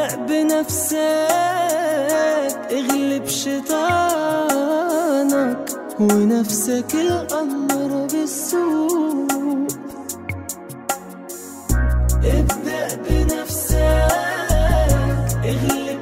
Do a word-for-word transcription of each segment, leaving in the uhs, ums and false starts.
بنفسك، اغلب شيطانك ونفسك الأمر بالسوء. ابدأ بنفسك، اغلب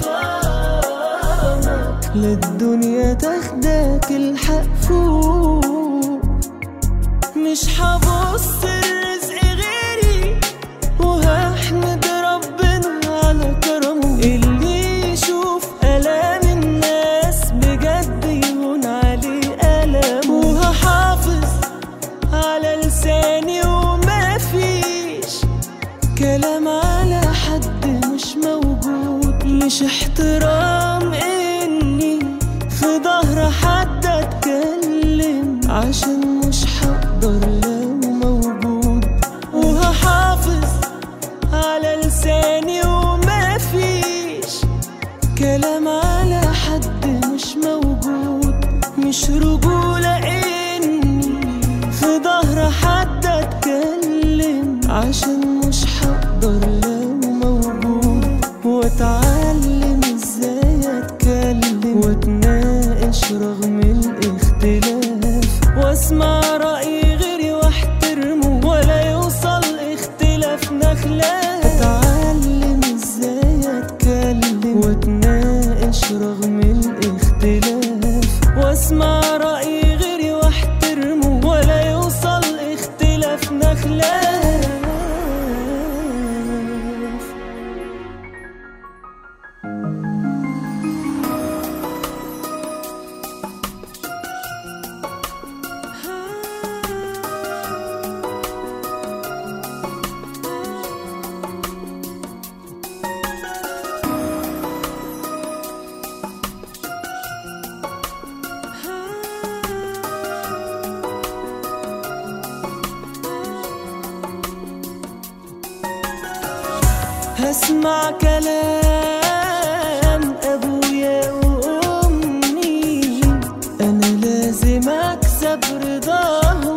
شيطانك، للدنيا تاخدك الحق فوق. مش حبص الرزق غيري وهحمد ربنا على كرمه، اللي يشوف ألام الناس بجد يهون عليه ألم. وهحافظ على لساني وما فيش كلام على حد مش موجود. مش احترام اني في ظهر حد اتكلم، عشان مش هقدر لو موجود. وهحافظ على لساني وما فيش كلام على حد مش موجود. مش رجولة اني في ظهر حد اتكلم، عشان مش هقدر لو موجود. واتعلم ازاي اتكلم واتناقش رغم الاختلاف، واسمع رأي غيري واحترمه ولا يوصل اختلافنا خلاف. اتعلم ازاي اتكلم واتناقش رغم الاختلاف، واسمع رأي غيري واحترمه ولا يوصل اختلافنا خلاف. هسمع كلام أبويا وأمي، أنا لازم أكسب رضاهم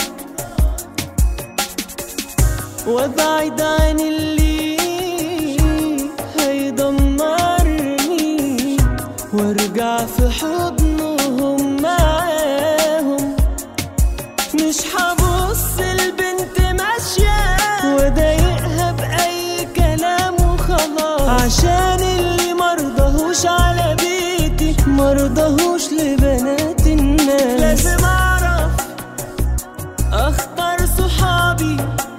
وأبعد عن اللي هيدمرني، وارجع في حضنهم معاهم. مش هبص البنت ماشية وضايقها بأي كلام وخلاص، عشان اللي مرضهوش على بيتي مرضهوش لبنات الناس. لازم أعرف أختار صحابي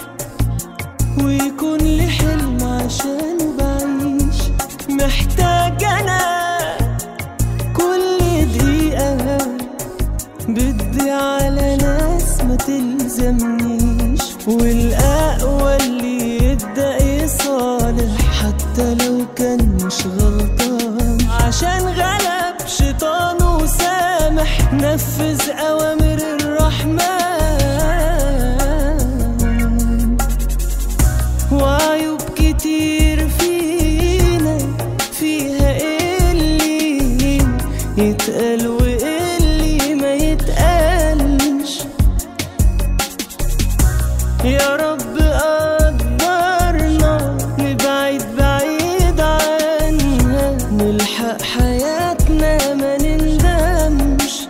ويكون لي حلم عشان بعيش. محتاج أنا كل دقيقة بدي على ناس ما تلزمنيش، والأقوى اللي يبدأ يصالح حتى لو كان مش غلطان، عشان غلب شيطان وسامح نفذ أوامر الرحمن. وعيوب كتير فينا فيها اللي يتقال واللي ما يتقالش. يا رب قدرنا نبعد بعيد عنها، نلحق حياتنا ما نندمش.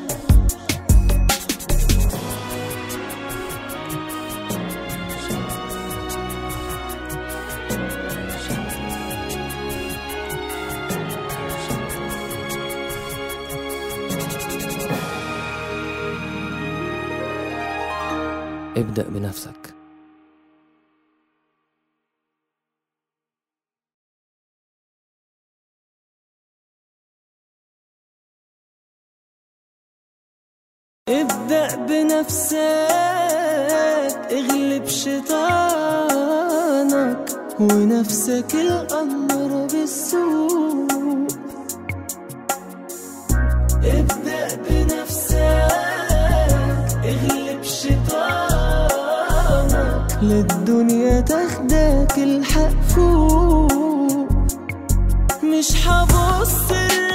ابدأ بنفسك. ابدأ بنفسك، اغلب شيطانك ونفسك الأمر بالسوء. ابدأ بنفسك، اغلب شيطانك، للدنيا تاخدك الحق فوق. مش حبص